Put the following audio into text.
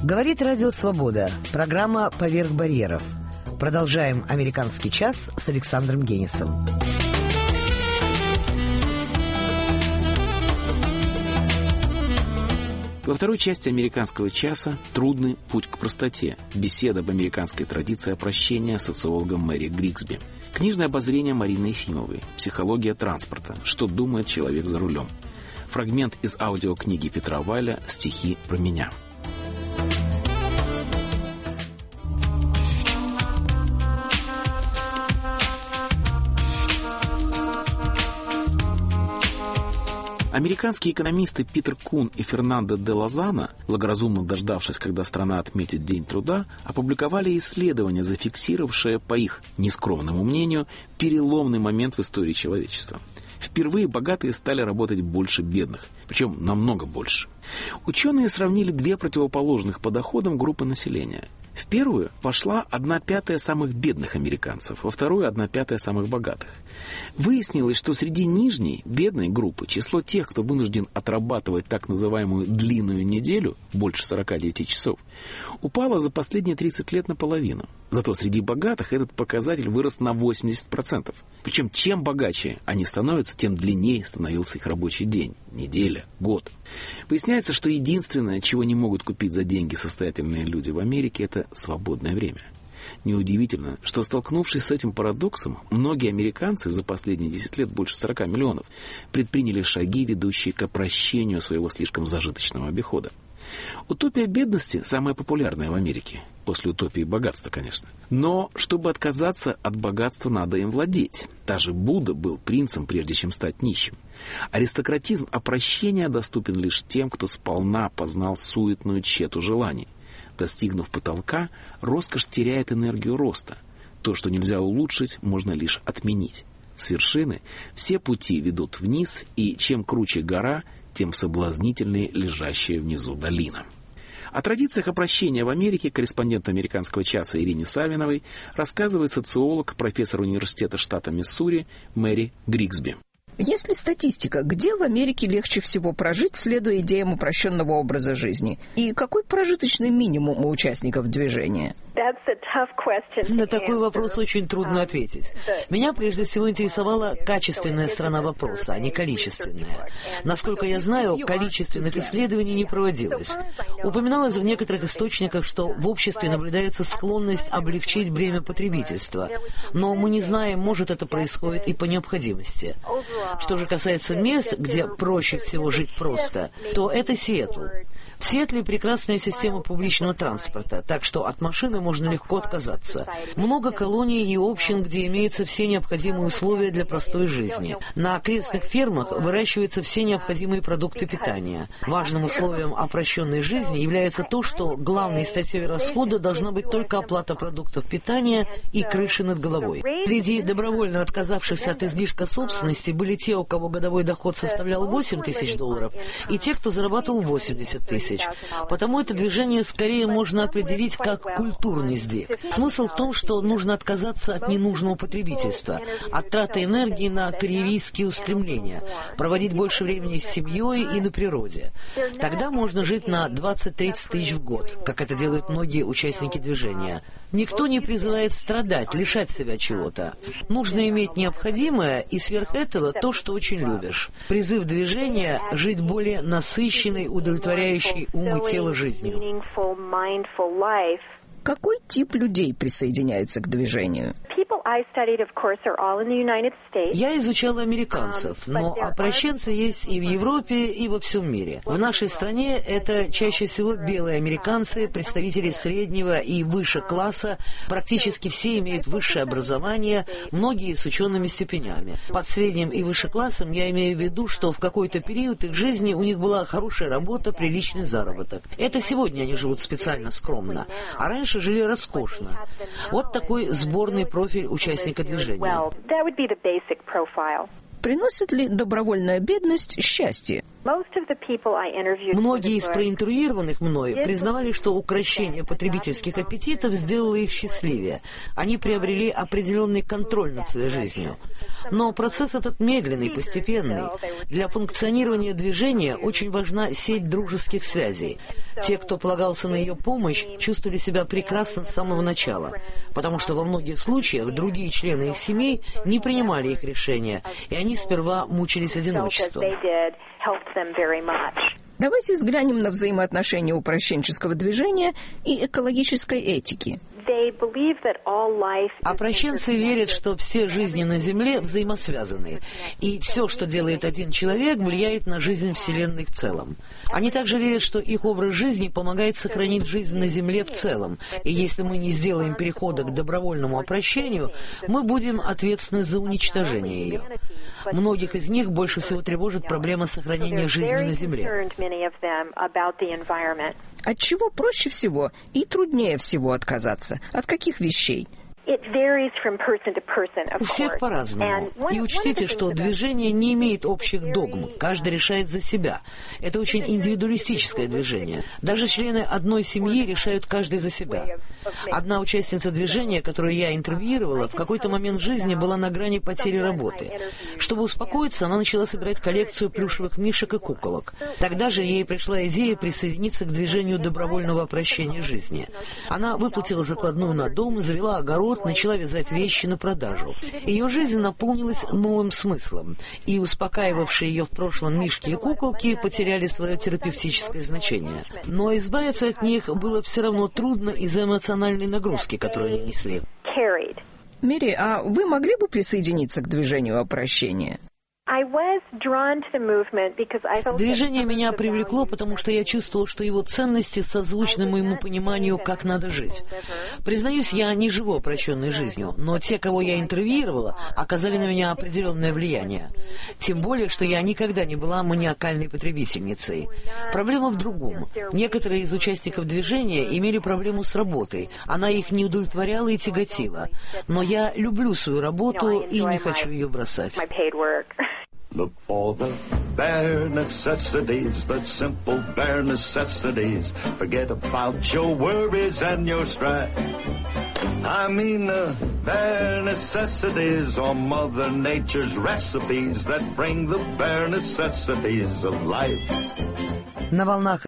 Говорит Радио Свобода. Программа «Поверх барьеров». Продолжаем «Американский час» с Александром Генисом. Во второй части «Американского часа» «Трудный путь к простоте». Беседа об американской традиции опрощения социологом Мэри Григсби. Книжное обозрение Марины Ефимовой. Психология транспорта. Что думает человек за рулем. Фрагмент из аудиокниги Петра Вайля «Стихи про меня». Американские экономисты Питер Кун и Фернандо де Лозано, благоразумно дождавшись, когда страна отметит День труда, опубликовали исследование, зафиксировавшее, по их нескромному мнению, переломный момент в истории человечества. Впервые богатые стали работать больше бедных, причем намного больше. Ученые сравнили две противоположных по доходам группы населения. В первую вошла 1/5 самых бедных американцев, во вторую 1/5 самых богатых. Выяснилось, что среди нижней, бедной группы, число тех, кто вынужден отрабатывать так называемую длинную неделю, больше 49 часов, упало за последние 30 лет наполовину. Зато среди богатых этот показатель вырос на 80%. Причем чем богаче они становятся, тем длиннее становился их рабочий день, неделя, год. Выясняется, что единственное, чего не могут купить за деньги состоятельные люди в Америке, это свободное время. Неудивительно, что, столкнувшись с этим парадоксом, многие американцы за последние 10 лет, больше 40 миллионов, предприняли шаги, ведущие к опрощению своего слишком зажиточного обихода. Утопия бедности самая популярная в Америке. После утопии богатства, конечно. Но, чтобы отказаться от богатства, надо им владеть. Даже Будда был принцем, прежде чем стать нищим. Аристократизм опрощения доступен лишь тем, кто сполна познал суетную тщету желаний. Достигнув потолка, роскошь теряет энергию роста. То, что нельзя улучшить, можно лишь отменить. С вершины все пути ведут вниз, и чем круче гора, тем соблазнительнее лежащая внизу долина. О традициях опрощения в Америке корреспонденту «Американского часа» Ирине Савиновой рассказывает социолог, профессор университета штата Миссури Мэри Григсби. Есть ли статистика, где в Америке легче всего прожить, следуя идеям упрощенного образа жизни? И какой прожиточный минимум у участников движения? На такой вопрос очень трудно ответить. Меня прежде всего интересовала качественная сторона вопроса, а не количественная. Насколько я знаю, количественных исследований не проводилось. Упоминалось в некоторых источниках, что в обществе наблюдается склонность облегчить бремя потребительства. Но мы не знаем, может это происходит и по необходимости. Что же касается мест, где проще всего жить просто, то это Сиэтл. В Сиэтле прекрасная система публичного транспорта, так что от машины можно легко отказаться. Много колоний и общин, где имеются все необходимые условия для простой жизни. На окрестных фермах выращиваются все необходимые продукты питания. Важным условием опрощенной жизни является то, что главной статьей расхода должна быть только оплата продуктов питания и крыши над головой. Среди добровольно отказавшихся от излишка собственности были те, у кого годовой доход составлял $8000, и те, кто зарабатывал 80 тысяч. Потому это движение скорее можно определить как культурный сдвиг. Смысл в том, что нужно отказаться от ненужного потребительства, от траты энергии на карьеристские устремления, проводить больше времени с семьей и на природе. Тогда можно жить на 20-30 тысяч в год, как это делают многие участники движения. Никто не призывает страдать, лишать себя чего-то. Нужно иметь необходимое и сверх этого то, что очень любишь. Призыв движения — жить более насыщенной, удовлетворяющей ум и тело жизнью. Какой тип людей присоединяется к движению? Я изучала американцев, но опрощенцы есть и в Европе, и во всем мире. В нашей стране это чаще всего белые американцы, представители среднего и выше класса, практически все имеют высшее образование, многие с учеными степенями. Под средним и выше классом я имею в виду, что в какой-то период их жизни у них была хорошая работа, приличный заработок. Это сегодня они живут специально скромно, а раньше жили роскошно. Вот такой сборный профиль участника движения. Приносит ли добровольная бедность счастье? Многие из проинтервьюированных мной признавали, что укрощение потребительских аппетитов сделало их счастливее. Они приобрели определенный контроль над своей жизнью. Но процесс этот медленный, постепенный. Для функционирования движения очень важна сеть дружеских связей. Те, кто полагался на ее помощь, чувствовали себя прекрасно с самого начала, потому что во многих случаях другие члены их семей не принимали их решения, и они сперва мучились одиночеством. Давайте взглянем на взаимоотношения упрощенческого движения и экологической этики. Опрощенцы верят, что все жизни на Земле взаимосвязаны, и все, что делает один человек, влияет на жизнь Вселенной в целом. Они также верят, что их образ жизни помогает сохранить жизнь на Земле в целом, и если мы не сделаем перехода к добровольному опрощению, мы будем ответственны за уничтожение ее. Многих из них больше всего тревожит проблема сохранения жизни на Земле. От чего проще всего и труднее всего отказаться? От каких вещей? У всех по-разному. И учтите, что движение не имеет общих догм. Каждый решает за себя. Это очень индивидуалистическое движение. Даже члены одной семьи решают каждый за себя. Одна участница движения, которую я интервьюировала, в какой-то момент жизни была на грани потери работы. Чтобы успокоиться, она начала собирать коллекцию плюшевых мишек и куколок. Тогда же ей пришла идея присоединиться к движению добровольного опрощения жизни. Она выплатила закладную на дом, завела огород, начала вязать вещи на продажу. Ее жизнь наполнилась новым смыслом, и успокаивавшие ее в прошлом мишки и куколки потеряли свое терапевтическое значение. Но избавиться от них было все равно трудно из-за эмоциональной нагрузки, которую они несли. Мэри, а вы могли бы присоединиться к движению опрощения? Движение меня привлекло, потому что я чувствовал, что его ценности созвучны моему пониманию, как надо жить. Признаюсь, я не живу опрощенной жизнью, но те, кого я интервьюировала, оказали на меня определенное влияние. Тем более, что я никогда не была маниакальной потребительницей. Проблема в другом. Некоторые из участников движения имели проблему с работой. Она их не удовлетворяла и тяготила. Но я люблю свою работу и не хочу ее бросать. Look for the bare necessities, the simple bare necessities. Forget about your worries and your strife. I mean the bare necessities are Mother Nature's recipes that bring the bare necessities of life. На волнах